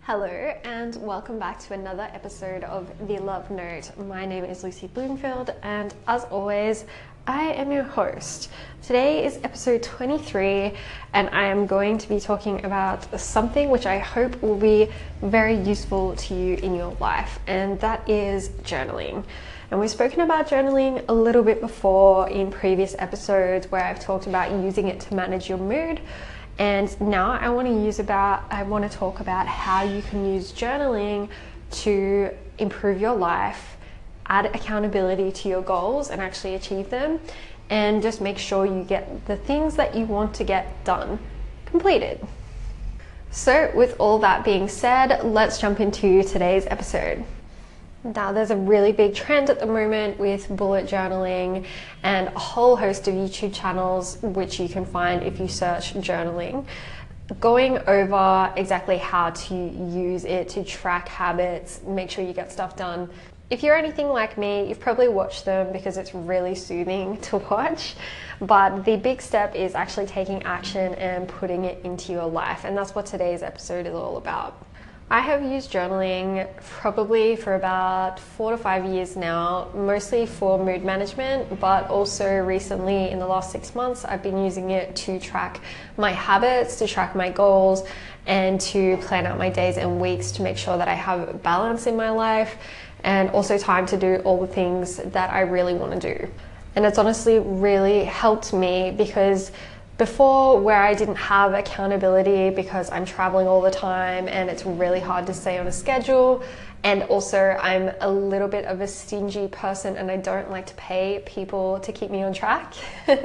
Hello and welcome back to another episode of The Love Note. My name is Lucy Bloomfield and as always, I am your host. Today is episode 23 and I am going to be talking about something which I hope will be very useful to you in your life, and that is journaling. And we've spoken about journaling a little bit before in previous episodes where I've talked about using it to manage your mood. And now I want to talk about how you can use journaling to improve your life, add accountability to your goals and actually achieve them, and just make sure you get the things that you want to get done completed. So with all that being said, let's jump into today's episode. Now, there's a really big trend at the moment with bullet journaling and a whole host of YouTube channels which you can find if you search journaling, going over exactly how to use it to track habits, make sure you get stuff done. If you're anything like me, you've probably watched them because it's really soothing to watch, but the big step is actually taking action and putting it into your life, and that's what today's episode is all about. I have used journaling probably for about 4 to 5 years now, mostly for mood management, but also recently in the last 6 months, I've been using it to track my habits, to track my goals, and to plan out my days and weeks to make sure that I have balance in my life and also time to do all the things that I really want to do. And it's honestly really helped me because before, where I didn't have accountability because I'm traveling all the time and it's really hard to stay on a schedule, and also I'm a little bit of a stingy person and I don't like to pay people to keep me on track.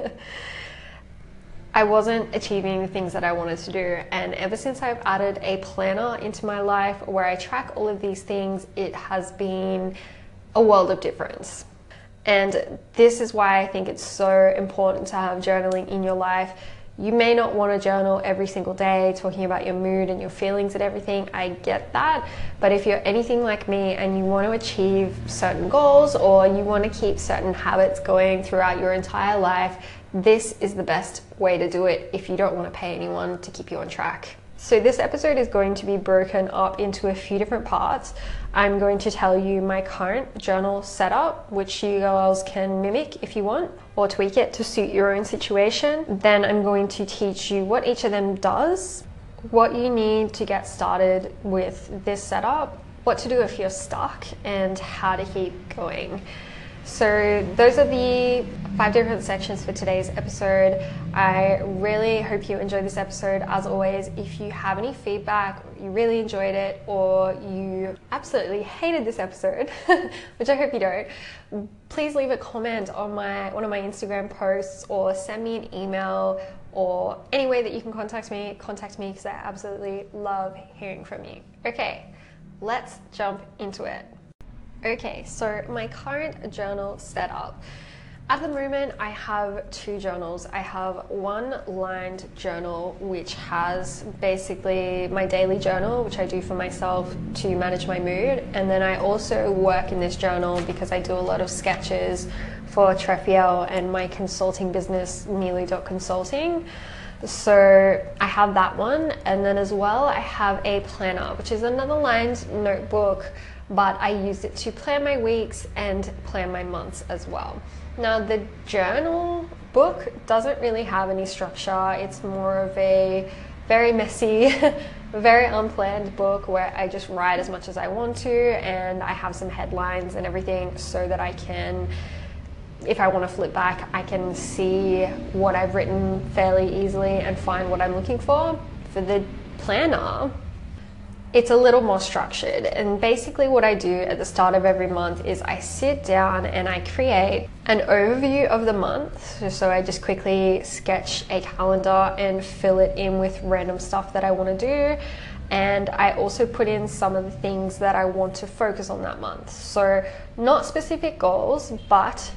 I wasn't achieving the things that I wanted to do, and ever since I've added a planner into my life where I track all of these things, it has been a world of difference. And this is why I think it's so important to have journaling in your life. You may not want to journal every single day talking about your mood and your feelings and everything. I get that. But if you're anything like me and you want to achieve certain goals or you want to keep certain habits going throughout your entire life, this is the best way to do it if you don't want to pay anyone to keep you on track. So this episode is going to be broken up into a few different parts. I'm going to tell you my current journal setup, which you girls can mimic if you want, or tweak it to suit your own situation. Then I'm going to teach you what each of them does, what you need to get started with this setup, what to do if you're stuck, and how to keep going. So those are the 5 different sections for today's episode. I really hope you enjoyed this episode. As always, if you have any feedback, you really enjoyed it, or you absolutely hated this episode, which I hope you don't, please leave a comment on one of my Instagram posts or send me an email, or any way that you can contact me because I absolutely love hearing from you. Okay, let's jump into it. Okay, so my current journal setup. At the moment, I have 2 journals. I have one lined journal, which has basically my daily journal, which I do for myself to manage my mood. And then I also work in this journal because I do a lot of sketches for Trefiel and my consulting business, Milu.consulting. So I have that one. And then as well, I have a planner, which is another lined notebook, but I use it to plan my weeks and plan my months as well. Now, the journal book doesn't really have any structure. It's more of a very messy, very unplanned book where I just write as much as I want to, and I have some headlines and everything so that I can, if I want to flip back, I can see what I've written fairly easily and find what I'm looking for. For the planner, it's a little more structured, and basically what I do at the start of every month is I sit down and I create an overview of the month. So I just quickly sketch a calendar and fill it in with random stuff that I want to do, and I also put in some of the things that I want to focus on that month. So not specific goals, but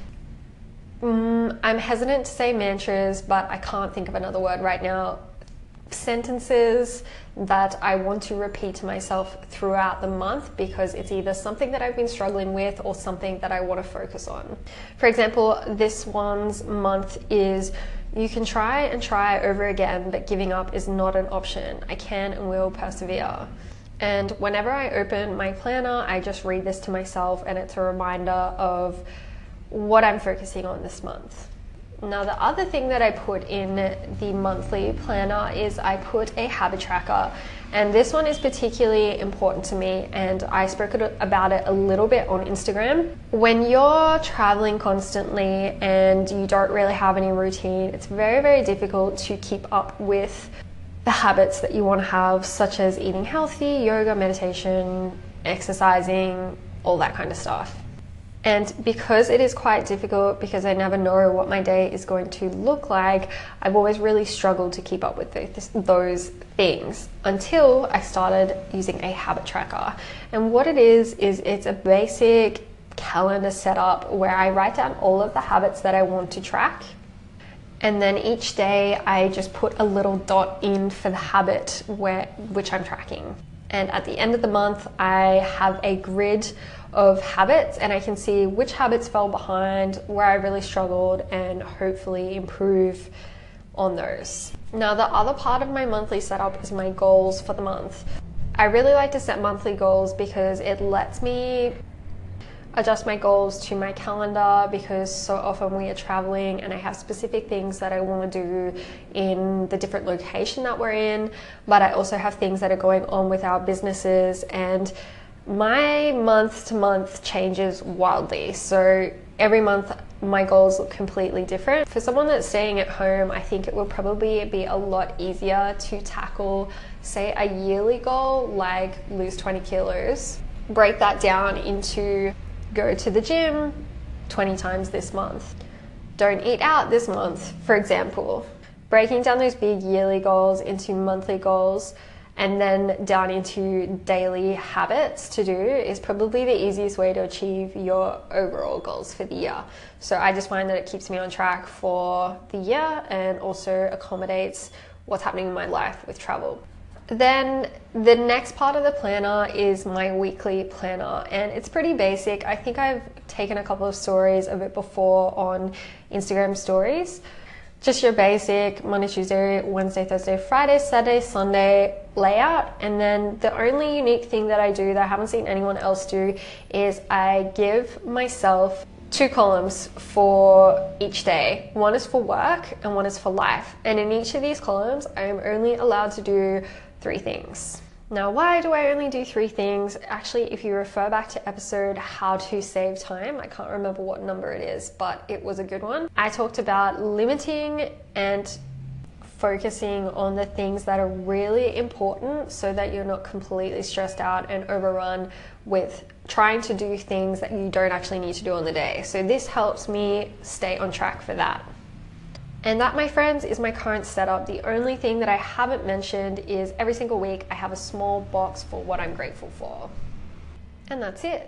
I'm hesitant to say mantras, but I can't think of another word right now. Sentences that I want to repeat to myself throughout the month because it's either something that I've been struggling with or something that I want to focus on. For example, this one's month is you can try and try over again, but giving up is not an option. I can and will persevere. And whenever I open my planner, I just read this to myself, and it's a reminder of what I'm focusing on this month. Now, the other thing that I put in the monthly planner is I put a habit tracker, and this one is particularly important to me, and I spoke about it a little bit on Instagram. When you're traveling constantly and you don't really have any routine, it's very, very difficult to keep up with the habits that you want to have, such as eating healthy, yoga, meditation, exercising, all that kind of stuff. And because it is quite difficult, because I never know what my day is going to look like, I've always really struggled to keep up with those things until I started using a habit tracker. And what it is it's a basic calendar setup where I write down all of the habits that I want to track. And then each day I just put a little dot in for the habit which I'm tracking. And at the end of the month, I have a grid of habits, and I can see which habits fell behind, where I really struggled, and hopefully improve on those. Now, the other part of my monthly setup is my goals for the month. I really like to set monthly goals because it lets me adjust my goals to my calendar, because so often we are traveling and I have specific things that I want to do in the different location that we're in, but I also have things that are going on with our businesses, and my month to month changes wildly. So every month my goals look completely different. For someone that's staying at home, I think it will probably be a lot easier to tackle, say, a yearly goal like lose 20 kilos. Break that down into go to the gym 20 times this month. Don't eat out this month, for example. Breaking down those big yearly goals into monthly goals and then down into daily habits to do is probably the easiest way to achieve your overall goals for the year. So I just find that it keeps me on track for the year and also accommodates what's happening in my life with travel. Then the next part of the planner is my weekly planner, and it's pretty basic. I think I've taken a couple of stories of it before on Instagram stories. Just your basic Monday, Tuesday, Wednesday, Thursday, Friday, Saturday, Sunday layout. And then the only unique thing that I do that I haven't seen anyone else do is I give myself 2 columns for each day. One is for work and one is for life. And in each of these columns, I am only allowed to do 3 things. Now, why do I only do 3 things? Actually, if you refer back to episode How to Save Time, I can't remember what number it is, but it was a good one. I talked about limiting and focusing on the things that are really important so that you're not completely stressed out and overrun with trying to do things that you don't actually need to do on the day. So this helps me stay on track for that. And that, my friends, is my current setup. The only thing that I haven't mentioned is every single week I have a small box for what I'm grateful for. And that's it.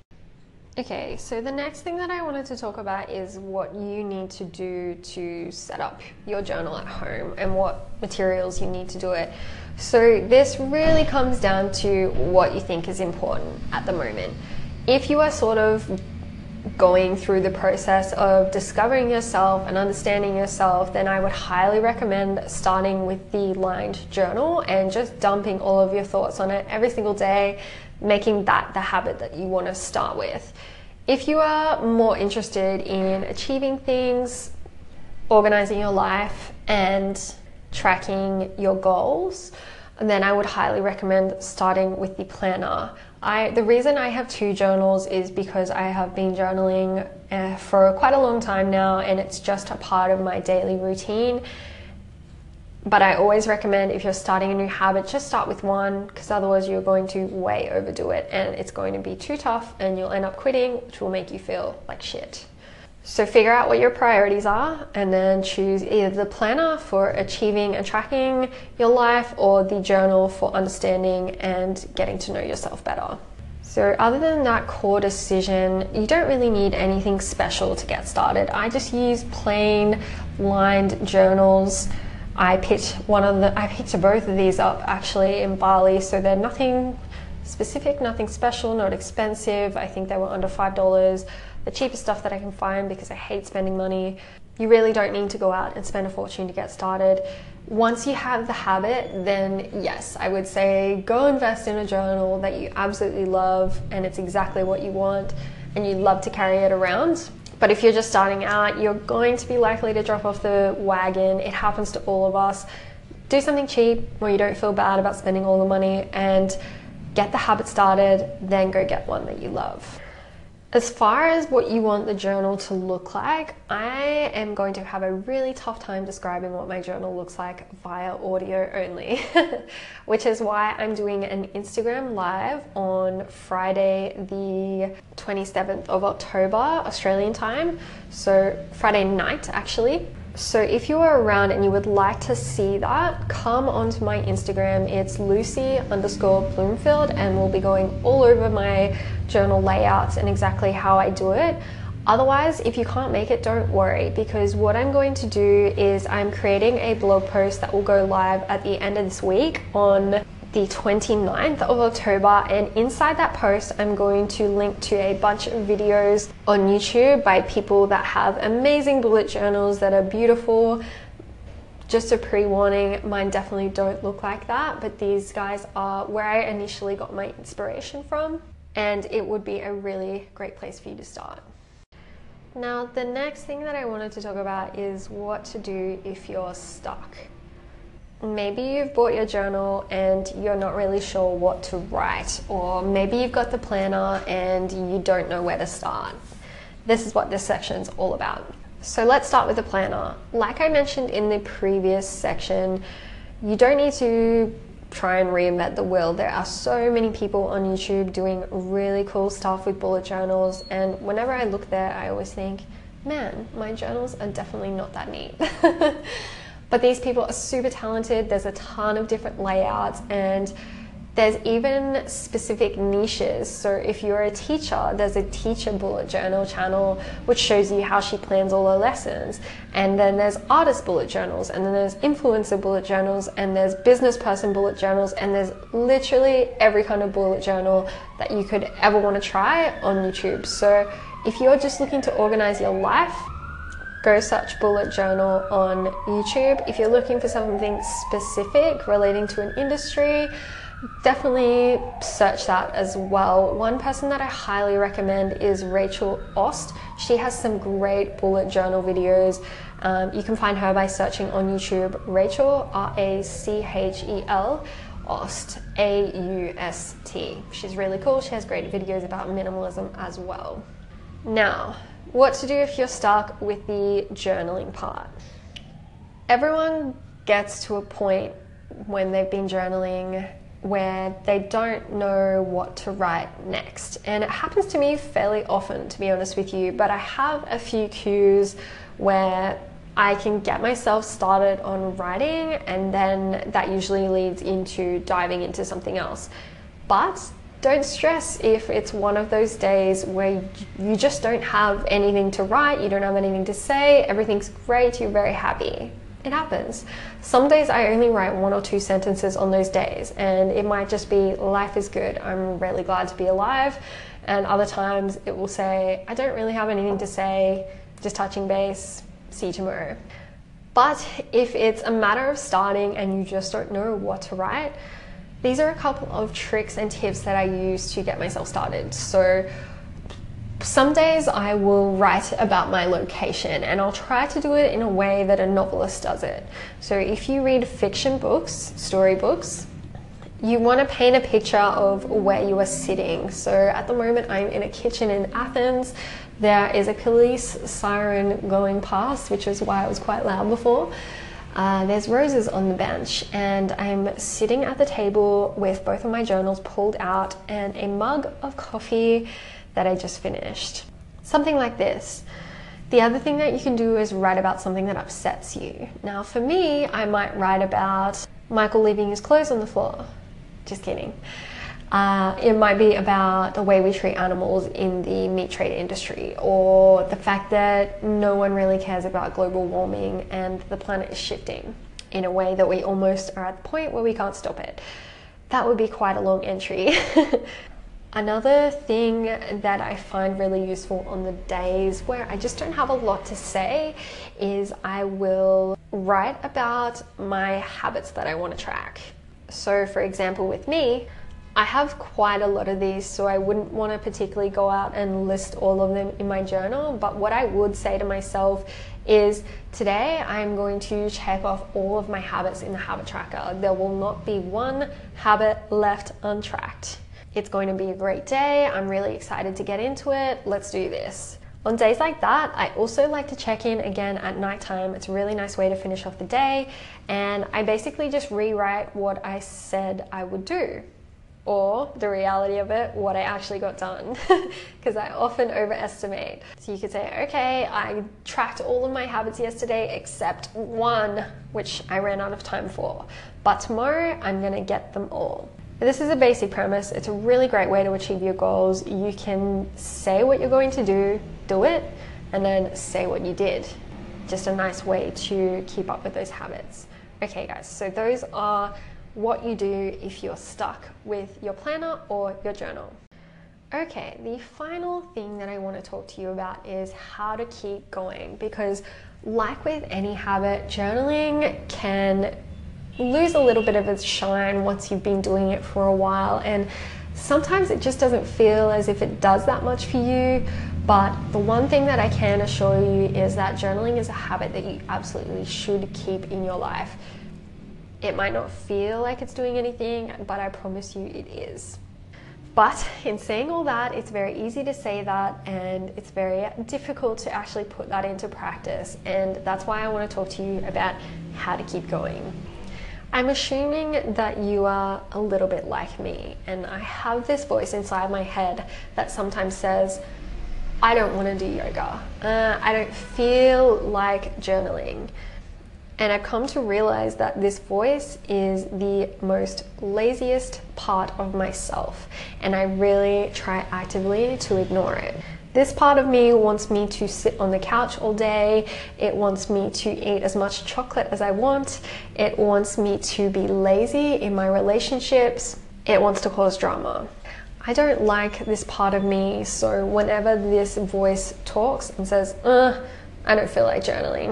Okay, so the next thing that I wanted to talk about is what you need to do to set up your journal at home and what materials you need to do it. So this really comes down to what you think is important at the moment. If you are sort of going through the process of discovering yourself and understanding yourself, then I would highly recommend starting with the lined journal and just dumping all of your thoughts on it every single day, making that the habit that you want to start with. If you are more interested in achieving things, organizing your life, and tracking your goals, then I would highly recommend starting with the planner. The reason I have 2 journals is because I have been journaling for quite a long time now, and it's just a part of my daily routine. But I always recommend, if you're starting a new habit, just start with one, because otherwise you're going to way overdo it and it's going to be too tough and you'll end up quitting, which will make you feel like shit. So figure out what your priorities are and then choose either the planner for achieving and tracking your life or the journal for understanding and getting to know yourself better. So other than that core decision, you don't really need anything special to get started. I just use plain lined journals. I picked both of these up actually in Bali, so they're nothing specific, nothing special, not expensive. I think they were under $5. The cheapest stuff that I can find because I hate spending money. You really don't need to go out and spend a fortune to get started. Once you have the habit, then yes, I would say go invest in a journal that you absolutely love and it's exactly what you want and you love to carry it around. But if you're just starting out, you're going to be likely to drop off the wagon. It happens to all of us. Do something cheap where you don't feel bad about spending all the money and get the habit started, then go get one that you love. As far as what you want the journal to look like, I am going to have a really tough time describing what my journal looks like via audio only, which is why I'm doing an Instagram live on Friday the 27th of October, Australian time, so Friday night actually. So if you are around and you would like to see that, come onto my Instagram. It's Lucy_Bloomfield, and we'll be going all over my journal layouts and exactly how I do it. Otherwise, if you can't make it, don't worry, because what I'm going to do is I'm creating a blog post that will go live at the end of this week on the 29th of October, and inside that post I'm going to link to a bunch of videos on YouTube by people that have amazing bullet journals that are beautiful. Just a pre-warning, mine definitely don't look like that, but these guys are where I initially got my inspiration from, and it would be a really great place for you to start. Now, the next thing that I wanted to talk about is what to do if you're stuck. Maybe you've bought your journal and you're not really sure what to write, or maybe you've got the planner and you don't know where to start. This is what this section is all about. So let's start with the planner. Like I mentioned in the previous section, you don't need to try and reinvent the wheel. There are so many people on YouTube doing really cool stuff with bullet journals, and whenever I look there, I always think, man, my journals are definitely not that neat. But these people are super talented. There's a ton of different layouts, and there's even specific niches. So if you're a teacher, there's a teacher bullet journal channel which shows you how she plans all her lessons. And then there's artist bullet journals, and then there's influencer bullet journals, and there's business person bullet journals, and there's literally every kind of bullet journal that you could ever want to try on YouTube. So if you're just looking to organize your life, go search bullet journal on YouTube. If you're looking for something specific relating to an industry, definitely search that as well. One person that I highly recommend is Rachel Ost. She has some great bullet journal videos. You can find her by searching on YouTube Rachel, R-A-C-H-E-L, Ost, A-U-S-T. She's really cool. She has great videos about minimalism as well. Now, what to do if you're stuck with the journaling part. Everyone gets to a point when they've been journaling where they don't know what to write next. And it happens to me fairly often, to be honest with you, but I have a few cues where I can get myself started on writing, and then that usually leads into diving into something else. But don't stress if it's one of those days where you just don't have anything to write, you don't have anything to say, everything's great, you're very happy. It happens. Some days I only write 1 or 2 sentences on those days, and it might just be, life is good, I'm really glad to be alive. And other times it will say, I don't really have anything to say, just touching base, see you tomorrow. But if it's a matter of starting and you just don't know what to write, these are a couple of tricks and tips that I use to get myself started. So some days I will write about my location, and I'll try to do it in a way that a novelist does it. So if you read fiction books, storybooks, you want to paint a picture of where you are sitting. So at the moment I'm in a kitchen in Athens. There is a police siren going past, which is why it was quite loud before. There's roses on the bench, and I'm sitting at the table with both of my journals pulled out and a mug of coffee that I just finished. Something like this. The other thing that you can do is write about something that upsets you. Now for me, I might write about Michael leaving his clothes on the floor. Just kidding. It might be about the way we treat animals in the meat trade industry, or the fact that no one really cares about global warming and the planet is shifting in a way that we almost are at the point where we can't stop it. That would be quite a long entry. Another thing that I find really useful on the days where I just don't have a lot to say is I will write about my habits that I want to track. So for example, with me, I have quite a lot of these, so I wouldn't want to particularly go out and list all of them in my journal, but what I would say to myself is today I'm going to check off all of my habits in the habit tracker. There will not be one habit left untracked. It's going to be a great day. I'm really excited to get into it. Let's do this. On days like that, I also like to check in again at nighttime. It's a really nice way to finish off the day, and I basically just rewrite what I said I would do, or the reality of it, what I actually got done, because I often overestimate. So you could say, okay, I tracked all of my habits yesterday except one, which I ran out of time for, but tomorrow I'm gonna get them all. This is a basic premise. It's a really great way to achieve your goals. You can say what you're going to do it, and then say what you did. Just a nice way to keep up with those habits. Okay guys, so those are what you do if you're stuck with your planner or your journal. Okay, the final thing that I want to talk to you about is how to keep going, because like with any habit, journaling can lose a little bit of its shine once you've been doing it for a while, and sometimes it just doesn't feel as if it does that much for you. But the one thing that I can assure you is that journaling is a habit that you absolutely should keep in your life. It might not feel like it's doing anything, but I promise you it is. But in saying all that, it's very easy to say that, and it's very difficult to actually put that into practice. And that's why I want to talk to you about how to keep going. I'm assuming that you are a little bit like me, and I have this voice inside my head that sometimes says, I don't want to do yoga. I don't feel like journaling. And I've come to realize that this voice is the most laziest part of myself, and I really try actively to ignore it. This part of me wants me to sit on the couch all day. It wants me to eat as much chocolate as I want. It wants me to be lazy in my relationships. It wants to cause drama. I don't like this part of me, so whenever this voice talks and says, I don't feel like journaling,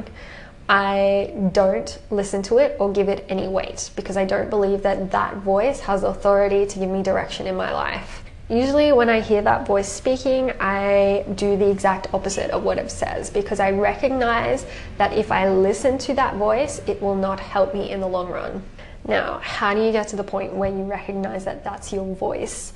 I don't listen to it or give it any weight, because I don't believe that that voice has authority to give me direction in my life. Usually when I hear that voice speaking, I do the exact opposite of what it says, because I recognize that if I listen to that voice, it will not help me in the long run. Now, how do you get to the point where you recognize that that's your voice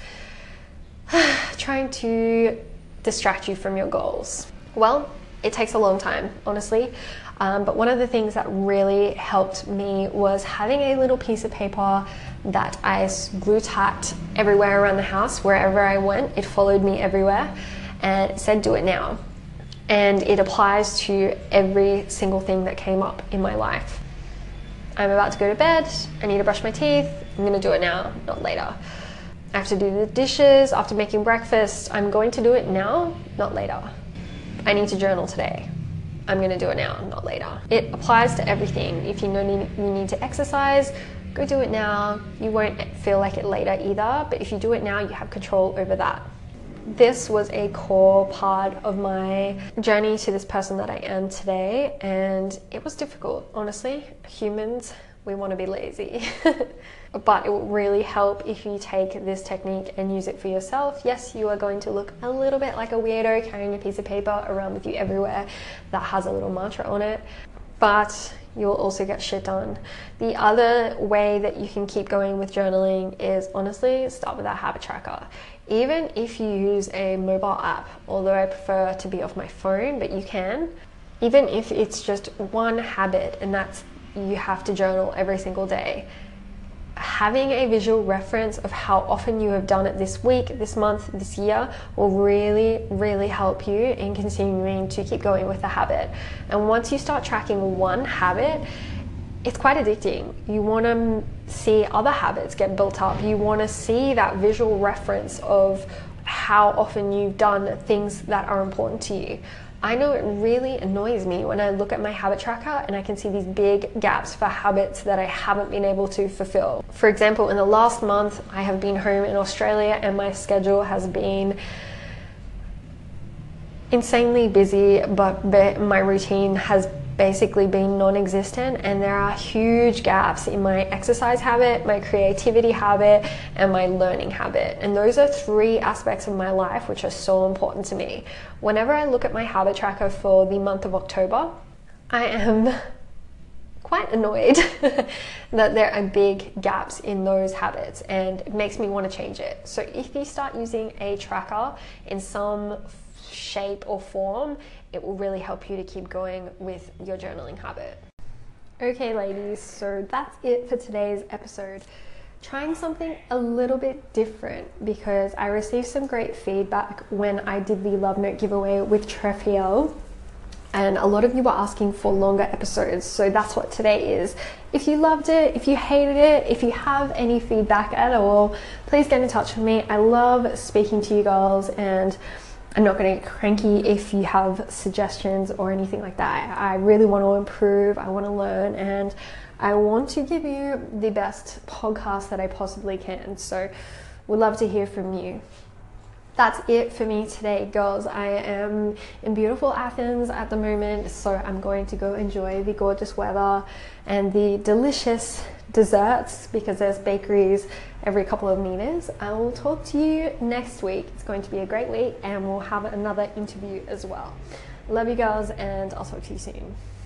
trying to distract you from your goals? Well, it takes a long time, honestly. But one of the things that really helped me was having a little piece of paper that I glue tacked everywhere around the house. Wherever I went, it followed me everywhere, and it said, do it now. And it applies to every single thing that came up in my life. I'm about to go to bed, I need to brush my teeth, I'm gonna do it now, not later. I have to do the dishes after making breakfast, I'm going to do it now, not later. I need to journal today, I'm going to do it now, not later. It applies to everything. If you know you need to exercise, go do it now. You won't feel like it later either, but if you do it now, you have control over that. This was a core part of my journey to this person that I am today, and it was difficult, honestly. Humans, we want to be lazy. But it will really help if you take this technique and use it for yourself. Yes, you are going to look a little bit like a weirdo carrying a piece of paper around with you everywhere that has a little mantra on it, but you'll also get shit done. The other way that you can keep going with journaling is honestly start with a habit tracker. Even if you use a mobile app, although I prefer to be off my phone, but you can. Even if it's just one habit and that's you have to journal every single day, having a visual reference of how often you have done it this week, this month, this year will really, really help you in continuing to keep going with the habit. And once you start tracking one habit, it's quite addicting. You want to see other habits get built up. You want to see that visual reference of how often you've done things that are important to you. I know it really annoys me when I look at my habit tracker and I can see these big gaps for habits that I haven't been able to fulfill. For example, in the last month, I have been home in Australia and my schedule has been insanely busy, but my routine has basically been non-existent, and there are huge gaps in my exercise habit, my creativity habit, and my learning habit. And those are three aspects of my life which are so important to me. Whenever I look at my habit tracker for the month of October, I am quite annoyed that there are big gaps in those habits, and it makes me want to change it. So if you start using a tracker in some shape or form, it will really help you to keep going with your journaling habit. Okay, ladies, so that's it for today's episode. Trying something a little bit different because I received some great feedback when I did the Love Note giveaway with Trefiel, and a lot of you were asking for longer episodes, so that's what today is. If you loved it, if you hated it, if you have any feedback at all, please get in touch with me. I love speaking to you girls, and I'm not going to get cranky if you have suggestions or anything like that. I really want to improve, I want to learn, and I want to give you the best podcast that I possibly can. So we'd love to hear from you. That's it for me today, girls. I am in beautiful Athens at the moment, so I'm going to go enjoy the gorgeous weather and the delicious desserts because there's bakeries every couple of meters. I will talk to you next week. It's going to be a great week, and we'll have another interview as well. Love you girls, and I'll talk to you soon.